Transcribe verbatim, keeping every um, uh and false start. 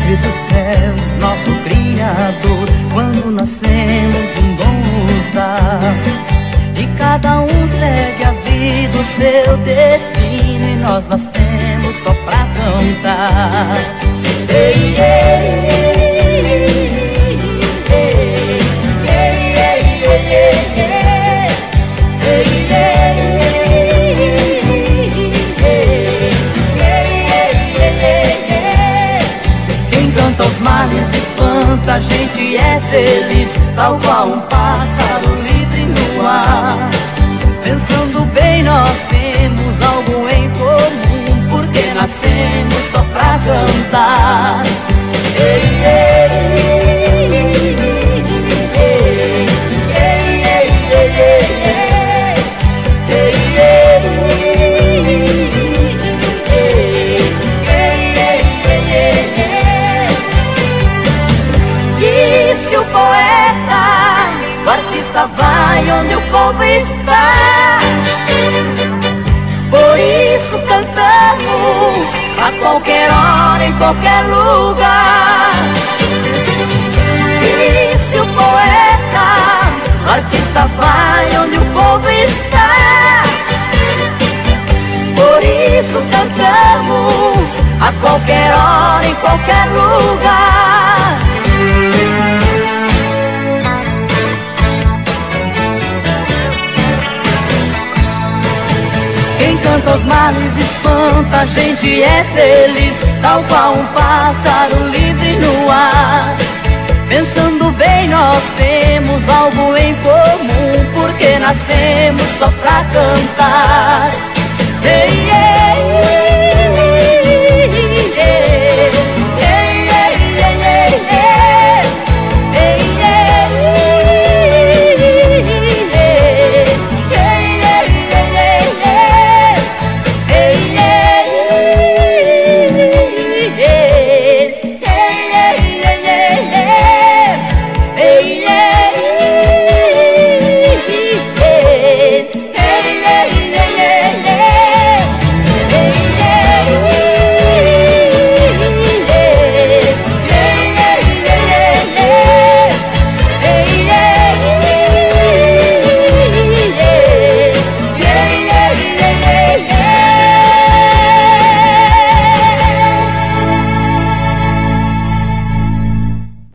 livre do céu, nosso Criador, quando nascemos um dom nos dá. E cada um segue a vida, o seu destino, e nós nascemos só pra cantar. Ei, ei, ei, ei, ei, ei, ei, ei, ei. Quem canta os males espanta, a gente é feliz, tal qual um pássaro livre no ar. Pensando bem, nós temos algo em comum, porque nascemos só pra cantar. Ei, ei, ei, ei, ei, ei, ei. Disse o poeta, o artista vai onde o povo está. Por isso cantamos a qualquer hora, em qualquer lugar. Disse o poeta, o artista vai onde o povo está. Por isso cantamos a qualquer hora, em qualquer lugar. Quem canta os males espanta, a gente é feliz, tal qual um pássaro livre no ar. Pensando bem, nós temos algo em comum, porque nascemos só pra cantar.